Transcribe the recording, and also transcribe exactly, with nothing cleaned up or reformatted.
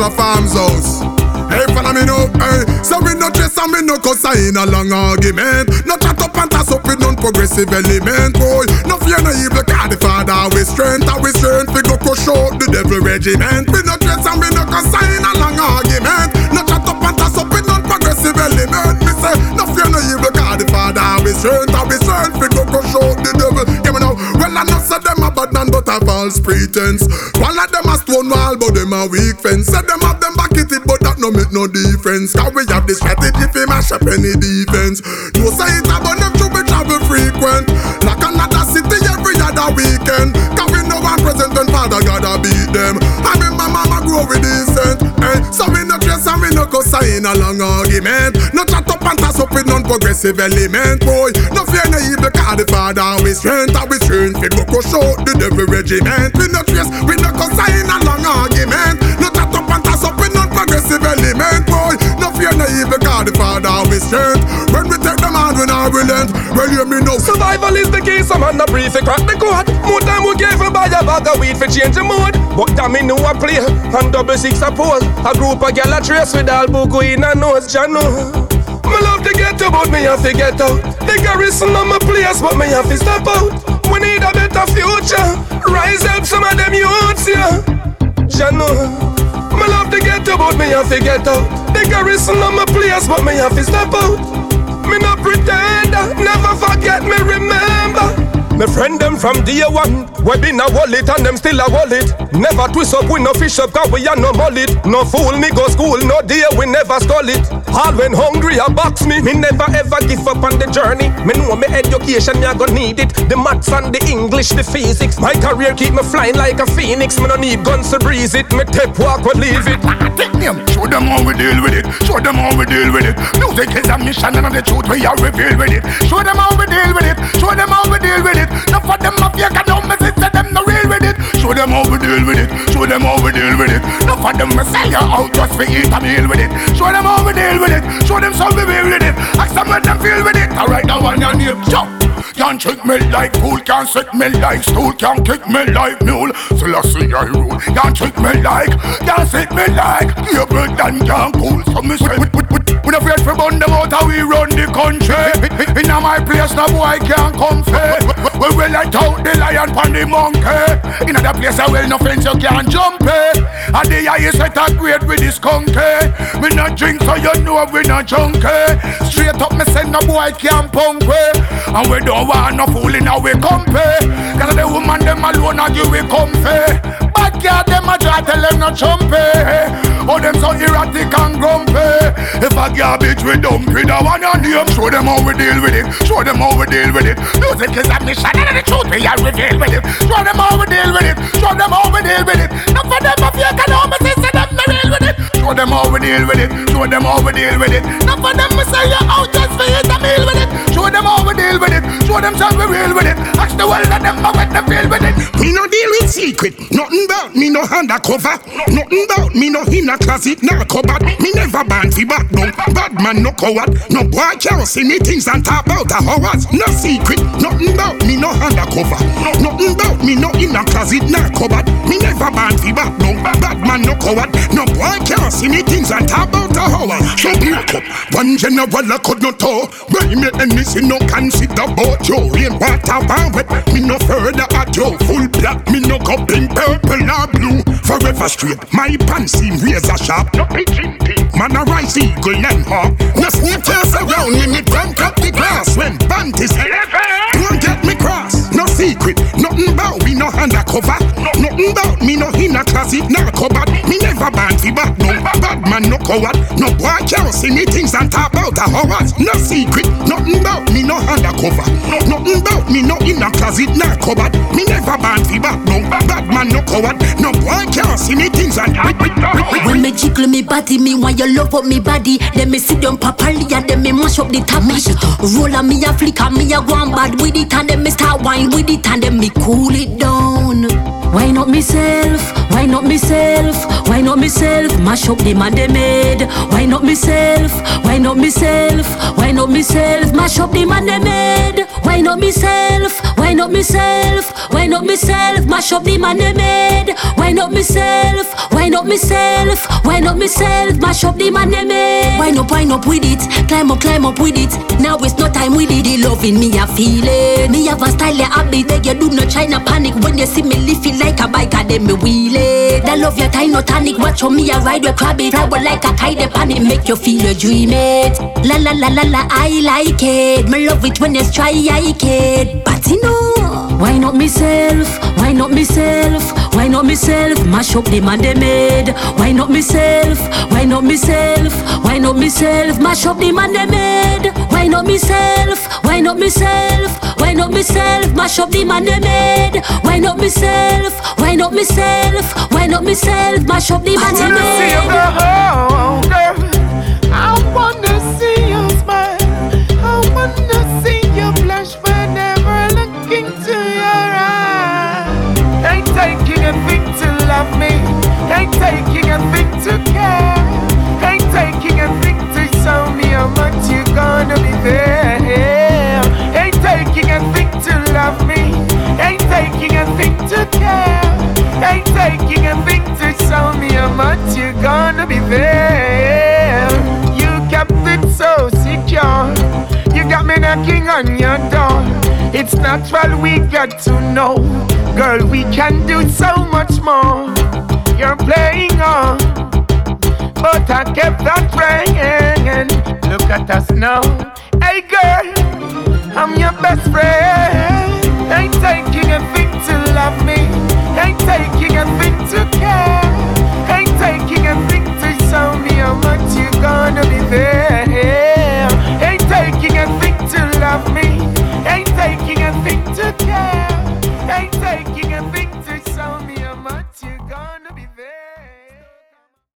a farm's house. Hey, follow me now, hey. So we no dress and me no cuss in a long argument. No chat up and toss up with non-progressive element, boy. No fear no evil, cause the Father with strength. And with strength, we go crush out the devil regiment. We no dress and we no cuss in a long argument. No chat up and toss up with non-progressive element. Me say, no fear no evil, cause the Father with strength. And with strength, we go crush out the devil. Yeah, me know. Well, I know say them a bad man, but a false pretense. One of them a stone wall, but them a weak fence. Say them have them back it, but that no make no difference. Cause we have the strategy for mash up any defense. No say it about them to be travel frequent. Like another city every other weekend. Cause we know one present when Father God a beat them. I remember mama grow with decent, eh? So we no dress and we no go sign a long argument. No chat up and toss up with non-progressive element, boy. No fear no evil, cause the Father with strength. And with strength we go crush out the devil regiment. We no dress, we no go sign a long argument. No chat up and toss up with non-progressive element, boy. No fear no evil, cause the Father with strength. When we take them on, we not relent. Well, you me know survival is the key, some man a brief, crack the code. More time we gave a buy a bag of weed for change the mood. But damn me know a play, and double six a pole. A group of gal a trace with all buku in a nose, Jano. Me love to get out, but me have to get out. The garrison on my place, but me have to step out. We need a better future. Rise up some of them youths, yeah. Jano. Me love to get out, but me have to get out. The garrison on my place, but me have to step out. Me no pretend, never forget me, remember. Me friend them from day one, we been a wallet and them still a wallet. Never twist up, we no fish up, cause we a no mullet. No fool, me go school, no day, we never stole it. All when hungry, a box me, me never ever give up on the journey. Me know me education, me a go need it. The maths and the English, the physics. My career keep me flying like a phoenix. Me no need guns to breeze it, me tip walk or leave it. Take me, show them how we deal with it. Show them how we deal with it. Music is a mission and the truth we are revealed with it. Show them how we deal with it. Show them how we deal with it. Not for them up here, can no message to them no real with it. Show them how we deal with it. Show them how we deal with it. Not for them messiah out just for eat a meal with it. Show them how we deal with it. Show them how we deal with it. Ask them let them feel with it. Alright, now on your name, jump. Can't trick me like fool, can't set me like stool, can't kick me like mule. So I see I rule. Can't trick me like, can't set me like able and can't cool. So me say, we don't afraid for burn them out how we run the country. In my place, no boy can't come fair. We will let out the lion pon the monkey. In other place, I will no fence you can't jump it. And the eye is set a grade with this conky. We not drink so you know we not junkie. Straight up me say no boy can't punk we. And we don't want no fool in our company. Cause the woman them alone and you will comfy. Bad girl them a try tell them no chumpy. Oh them so erratic and grumpy. If a garbage we dump it, I want your name. Show them how we deal with it. Show them how we deal with it. Music is a mission and the truth we are revealed with it. Show them how we deal with it. Show them how we deal with it. Not for them if you can almost say them me real with it. Show them how we deal with it. Show them how we deal with it. Not for them me say you out just for eat a meal with it. Show them how we deal with it. Show them how we real with it. Ask the world that them how we feel with it. We no deal with secret. Nothing about me no undercover. Nothing about me no in a closet, no cupboard. Me never band fi back down. Bad man no coward. No boy can't see me things and talk about a hours. No secret. Nothing about me no undercover. Nothing about me no in a closet, no cupboard. Me never band fi back down. Bad man no coward. No boy can't see me things and talk about a hours. So break up. One general I could not talk. Why me anything no consider about you. Rain water bar wet. Me no further at you. Full black. Me no go pink, purple or blue. Forever straight. My pants seem razor sharp. No pitching teeth. Man a rise eagle and hawk. No snake chase around me. Me don't cut the grass when band is don't get me cross. No secret. Nothing about me no undercover. Nothing about me no in a closet, no cupboard. Me never band fi back no. Bad man no coward. No boy can't see me things and talk about a hours. No secret. Nothing about me no undercover. Nothing about me no in a closet, no cupboard. Me never band fi back no. Bad man no coward. No boy can't see me things and when me jiggle me body, me want you love up me body. Then me sit down properly and then me mash up the topic. Roll on me a flick and me a go on bad with it. And then me start wine with it and then me cool it down. Why not myself? Why not myself? Why not myself? Mash up the man they made. Why not myself? Why not myself? Why not myself? Mash up the man they made. Wine up myself, wine up myself, wine up myself, mash up the man they made. Wine up myself, wine up myself, wine up myself, mash up the man they made. Wine up, wine up with it, climb up, climb up with it. Now it's no time with it. The loving me I feel it. Me have a style that I be beg you do not try to panic when you see me living like a bike and then me wheel it. That love your time no tonic, watch on me I ride your crab it. Fly like a kite, the panic make you feel you dream it. La la la la la, I like it. Me love it when you try I kid. But you know, wine up myself, wine up myself, wine up myself, mash up the man they made. Wine up myself, wine up myself, wine up myself, mash up the man they made. Wine up myself, wine up myself, wine up myself, mash up the man they made. Wine up myself, wine up myself, wine up myself, mash up the man they made. Oh, girl, I wanna see you smile. I wanna see you blush whenever looking to your eyes. Ain't taking a thing to love me. Ain't taking a thing to care. Ain't taking a thing to show me how much you gonna be there. Ain't taking a thing to love me. Ain't taking a thing to care. Ain't taking a thing to show me how much you gonna be there. You kept it so secure. You got me knocking on your door. It's natural we got to know. Girl, we can do so much more. You're playing on, but I kept on praying. Look at us now. Hey girl, I'm your best friend. Ain't taking a thing to love me. Ain't taking a thing to care. Ain't taking a thing to show me how much you gonna be there.